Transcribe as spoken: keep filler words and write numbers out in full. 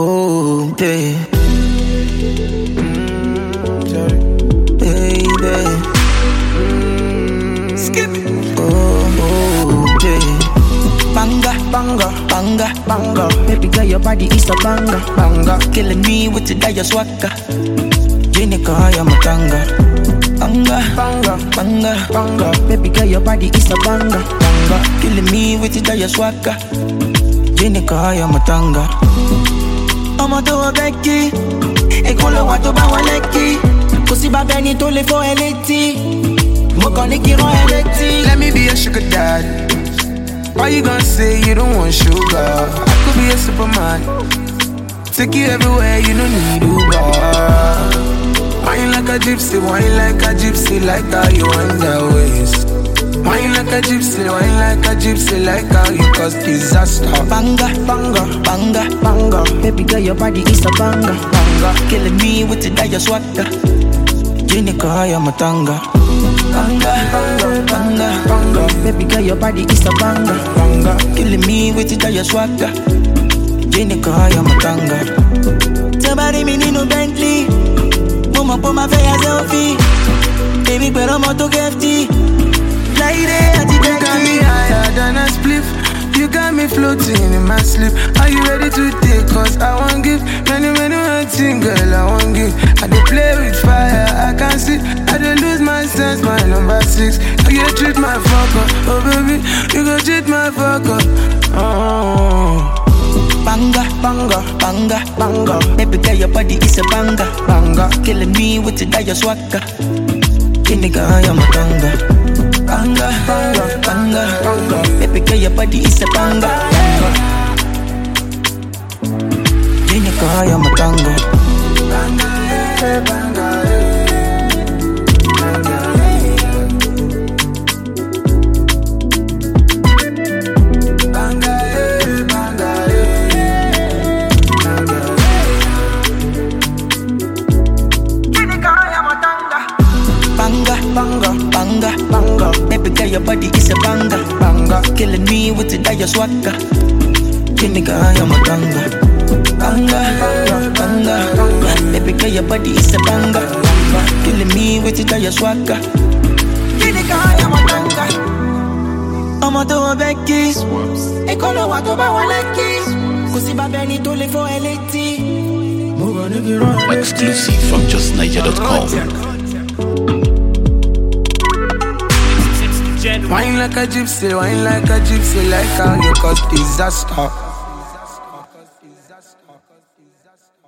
Oh, babe. Mm, baby. Mm, skip. Oh, oh, babe. Banga, banga, banga, banga. Baby girl, your body is a banga, banga. Killing me with the dire swagger. Jenica, I am a tanga. Banga, banga, banga, banga. Baby girl, your body is a banga, banga. Killing me with the dire swagger. Jenica, I am a tanga. I'm a do a Becky. E con lo guato ba waleki. Così va bene to le fo eleti. Mo con le kiro eleti. Let me be a sugar daddy. Why you gonna say you don't want sugar? I could be a superman. Take you everywhere, you don't need Uber. Wine like a gypsy, wine like a gypsy, like how you wind that waist. Wine like a gypsy, wine like a gypsy, like how you cause disaster. Banga, banga, banga, banga. Baby girl, your body is a banga, banga. Killing me with the dire swagger. Jenica, I am a tanga. Banga, banga, banga, banga. Baby girl, your body is a banga, banga. Killing me with the dire swagger. Jenica, I am a tanga. Somebody me need no Bentley. Mama put my face selfie. Baby, pero mo to gifty. Lady, I did you got me higher than a spliff. You got me floating in my sleep. Are you ready to take? Cause I won't give many, many, many things, girl, I won't give. I dey play with fire, I can't see. I dey lose my sense, my number six. You treat my fuck up, oh baby, you go treat my fuck up. Oh. Banga, banga, banga, banga. Baby girl, your body is a banga, banga. Killing me with the dire swagger. Jenica, I am a tanga. Banga, banga, banga, banga. Baby girl, your body is a banga, banga. Jenica, I am a tanga. Banga, eh, banga, eh. Banga, eh. Banga, eh, banga, eh. Banga, eh. Jenica, I am a tanga. Banga, banga, banga, banga. Baby girl, your body is a banga, banga. Killing me with the dire swagger. Jenica, I am a tanga. Banga, banga, banga, banga. Baby girl, your body is a banga, banga. Killing me with the dire swagger. Jenica, I am a tanga. I'm a do a Becky. E con lo guato ba waleki. Così va bene to le fo eleti. Exclusive from just niger dot com. Wine like a gypsy, wine like a gypsy, like how you cause disaster.